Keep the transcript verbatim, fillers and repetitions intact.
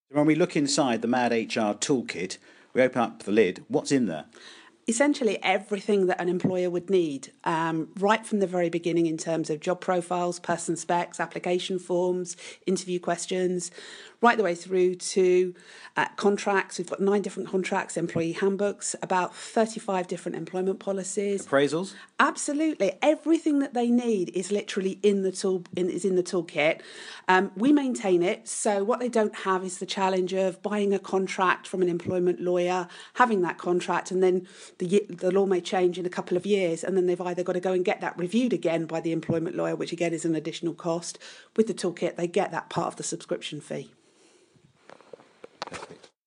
When we look inside the Mad H R toolkit, we open up the lid. What's in there? Essentially everything that an employer would need, um, right from the very beginning in terms of job profiles, person specs, application forms, interview questions, right the way through to uh, contracts. We've got nine different contracts, employee handbooks, about thirty-five different employment policies. Appraisals? Absolutely. Everything that they need is literally in the tool in, is in the toolkit. Um, we maintain it, so what they don't have is the challenge of buying a contract from an employment lawyer, having that contract, and then the, the law may change in a couple of years, and then they've either got to go and get that reviewed again by the employment lawyer, which again is an additional cost. With the toolkit, they get that part of the subscription fee. Perfect.